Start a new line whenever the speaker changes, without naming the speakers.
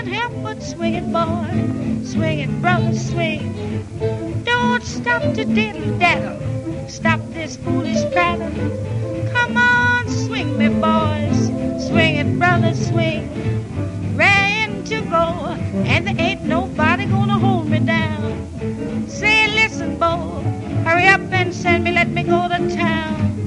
help but swing it, boy. Swing it, brother, swing. Don't stop to diddle-daddle. Stop this foolish prattle. Come on, swing me, boys. Swing it, brother, swing. Ready to go, and there ain't nobody gonna hold me down. Say, listen, boy, hurry up and send me, let me go to town.